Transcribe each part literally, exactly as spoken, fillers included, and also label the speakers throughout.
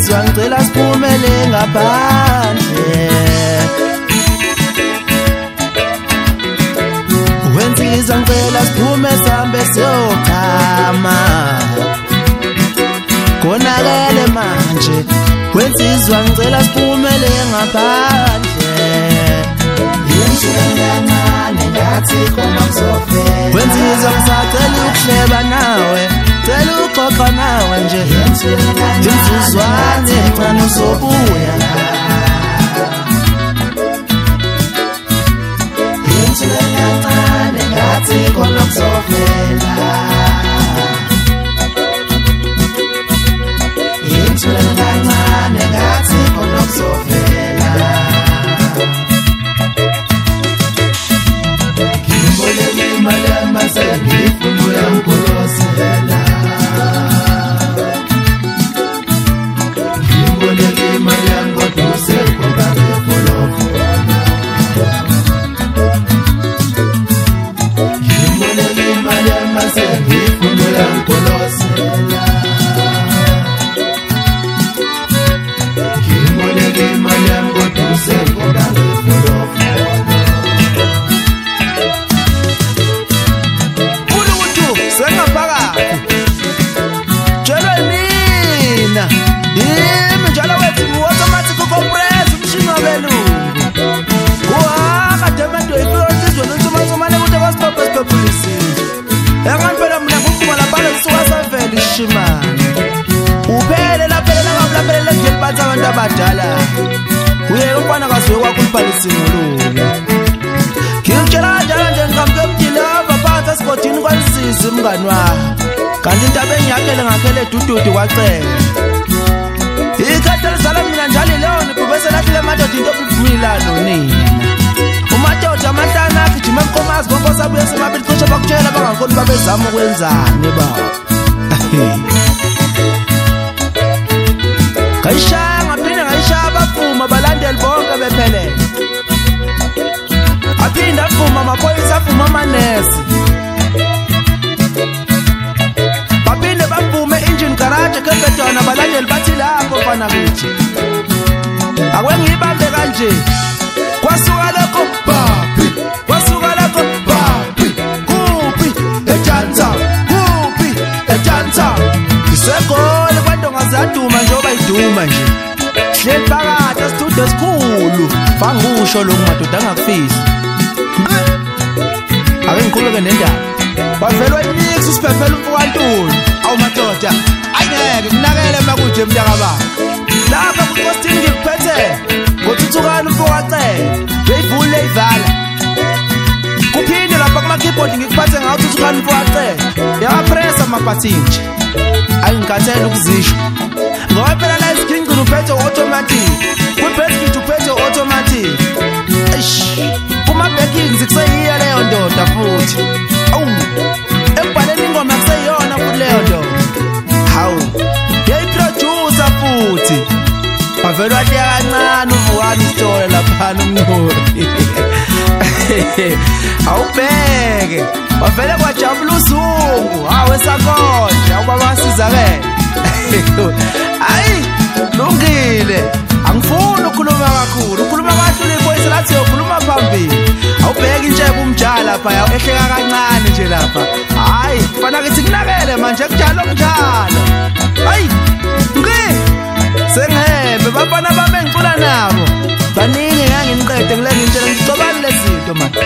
Speaker 1: Wensizwa ngicela siphumele ngaphandle Wensizwa ngicela siphume sihambe siyochama Konakele manje Wensizwa ngicela siphumele ngaphandle Wensizwa ngisacela ukuhleba nawe Cela uxoxa nawe nje Imzuzwane encane uzobuya Yenzile kancane ngathi khona kuzovela Yenzile kancane ngathi khona kuzovela Ngibonile imali yamaseli ngifuna uyangigolozela Ngibonile imali yangoduse ngoba ngifolofona Ngibonile imali yamaseli ngifuna uyangigolozela Ngibonile imali yangoduse ngoba ngifolofona Yimi njalo wethi automatic compress umshini wabelungu Kuhaka demento ifika insizwe nonsumansumane kude kwasiphopa siphepulisile Engampela mina ngufuma laphala lisuka savela ishimane Uphele laphelela ngaphelele ngeli phansi abantu abadala Uye umfana kaziwe kwakho ulibhalisa ingululu Ngimtshela njalo nje ngihambe emdile apha phansi esigodini kwalisizi mngani wakho Kanti into abengiyakhele ngakhele dududu kwacela Ikhathele zala mina njalo leyo nibubese lahlile madoda into obuvumilano nina Umadoda amahlana akhe jima emkomazi bonke sabuye semabili cishe bakutshela bangakhoni babezama ukwenzani baba Ngayishaya ngaphinde ngayishaya abavuma balandeli bonke bephelele Aphinde avuma amaphoyisa avuma amanesi Bapinde bavume engine garage kebedona balandeli bathi lapho mfana kithi Akwengibambe kanje kwasuka lokho bapi kwasuka lokho bapi kuphi ejanza kuphi ejanza Isegole kwandonga zaduma njengoba iduma nje Hleli phakathi esitudio esikhulu bangusho lo madoda angakufisi Ake ngikhuluke nendaba Bavelwa imix usiphephela umfowantuni awu madoda ayingeke kunakele makuje mntaka baba Lapha kucosting ngikuphethe ngothuthukana umfowacela ngiyivule ivala Kuphinde lapha kuma keyboard ngikuphathe ngawo uthuthukana umfowacela Yapressa amabutton nje Ayingikathela ukuzisho Ngoba phela la isikingqini uphethe automatic Kubhekile uphethe automatic Eish kuma backing zikuseyiya leyo ndoda futhi Awu Ebhaleni ingoma kuseyona futhi leyo ndoda Hawu Yayiproducer futhi Bavelwa hle kancane uvuka isitole lapha nomnqori Awubheke bavele kwajabula uzungu hawe esakonja ubaba sizakele Ayi lungile angifuni ukukhuluma kakhulu ukhuluma kahle levoice lathi ukhuluma phambili awubheke injebe umjala lapha ehleka kancane nje lapha hayi fana ke sikunakele manje kunjalo kunjalo hayi ngeke sengebe bafana bami engicula nabo baningi nganginiqede ngile ngintshela ngicobani lezinto manje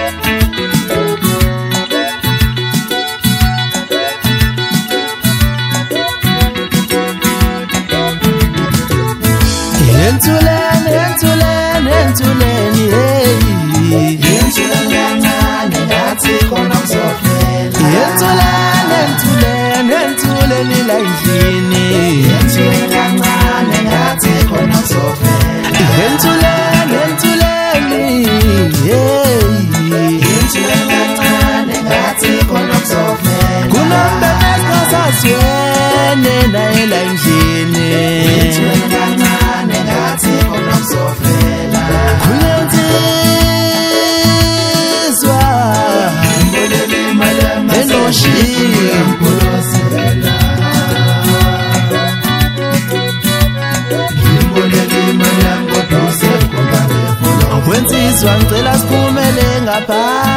Speaker 1: Yentuleni yentuleni yentuleni hey yentuleni kancane ngathi khona kuzovela Yentuleni yentuleni yentuleni la endlini Yentuleni kancane ngathi khona kuzovela Yentuleni yentuleni hey Yentuleni kancane ngathi khona kuzovela Kunombe nesasaswene naye la endlini Yentuleni kancane ngathi khona kuzovela Kulenzizwa Ngibonile imali yamaseli sizwa ngicela siphumele ngapha